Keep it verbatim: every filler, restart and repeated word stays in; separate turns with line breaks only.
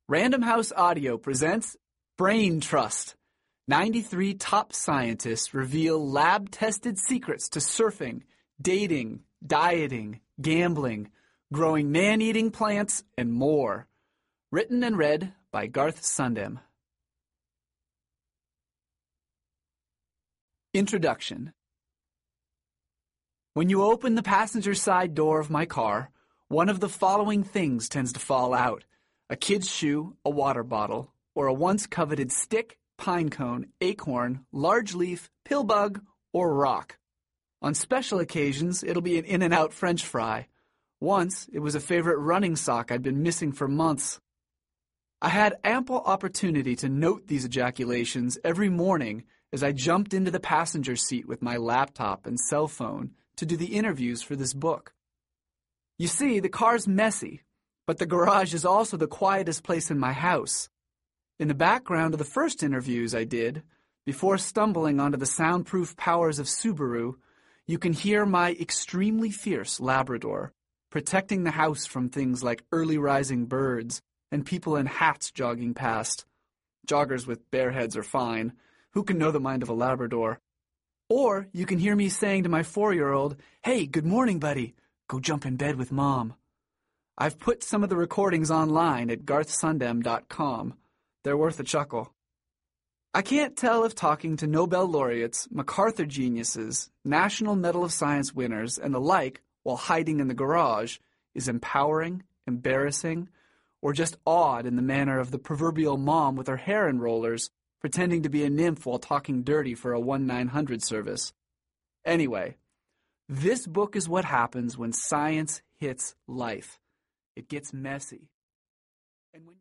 Random House Audio presents Brain Trust. ninety-three top scientists reveal lab-tested secrets to surfing, dating, dieting, gambling, growing man-eating plants, and more. Written and read by Garth Sundem. Introduction. When you open the passenger side door of my car, one of the following things tends to fall out. A kid's shoe, a water bottle, or a once-coveted stick, pine cone, acorn, large leaf, pill bug, or rock. On special occasions, it'll be an In-N-Out French fry. Once, it was a favorite running sock I'd been missing for months. I had ample opportunity to note these ejaculations every morning as I jumped into the passenger seat with my laptop and cell phone to do the interviews for this book. You see, the car's messy, but the garage is also the quietest place in my house. In the background of the first interviews I did, before stumbling onto the soundproof powers of Subaru, you can hear my extremely fierce Labrador, protecting the house from things like early rising birds and people in hats jogging past. Joggers with bare heads are fine. Who can know the mind of a Labrador? Or you can hear me saying to my four-year-old, "Hey, good morning, buddy. Go jump in bed with Mom." I've put some of the recordings online at garth sundem dot com. They're worth a chuckle. I can't tell if talking to Nobel laureates, MacArthur geniuses, National Medal of Science winners, and the like while hiding in the garage is empowering, embarrassing, or just odd in the manner of the proverbial mom with her hair in rollers pretending to be a nymph while talking dirty for a one nine hundred service. Anyway, this book is what happens when science hits life. It gets messy. And when